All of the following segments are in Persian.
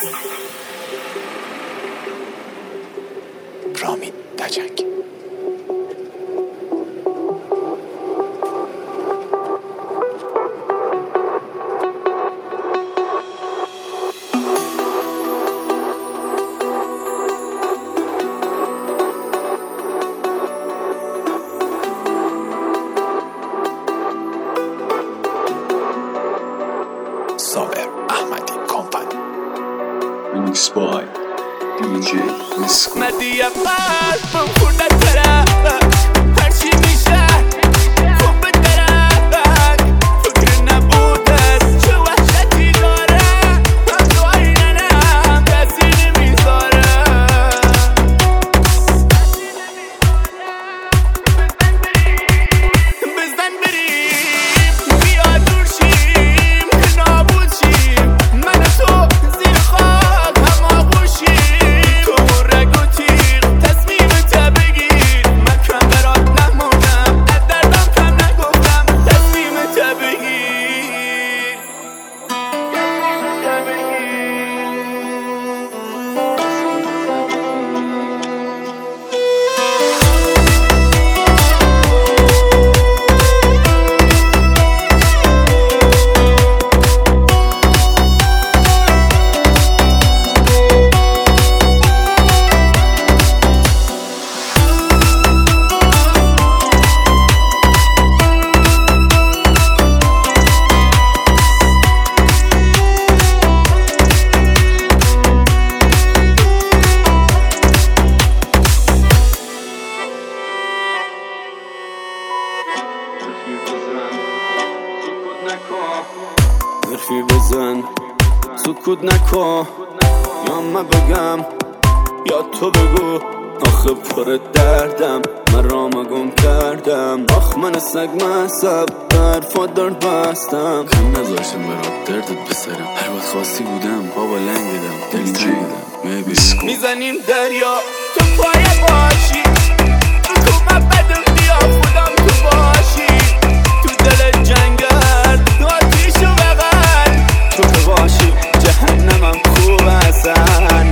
رامین تجنگ. صابر احمدی کمپانی. Mixed by DJ Nisco. مردی قلب خوردن طرف هرچی میشه خوب بدرک فکر نبودست چه وحشتی داره من تو آیننم کسی نمیذاره بزن بریم بیا دور شیم که نابود شیم من تو زیر خاک هم آغوشیم تو رگ و تیغ تصمیم تا بگیر من کم برات نمونم از دردم کم نگفتم تصمیم تا بگیر حرفی بزن سکوت نکن یا من بگم یا تو بگو آخه پر دردم من رام گم کردم آخ من سگ مصب برفات درد بستم کم نذاشتم برات دردت بسرم هر وقت خواستی بودم بابا لنگیدم دل تنگیدم میزنیم دریا تو پایه باشی تو من بدم بیا خودم تو باشی تو دل جنگل تو آتیش و بغل تو باشی جهنمم خوب هستن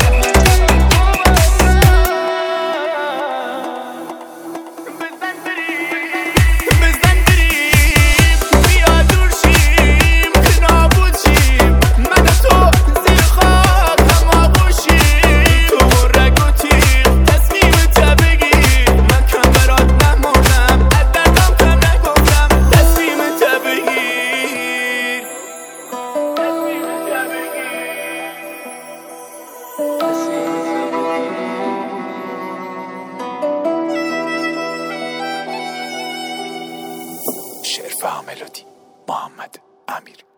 شعر و ملودی محمد امیر.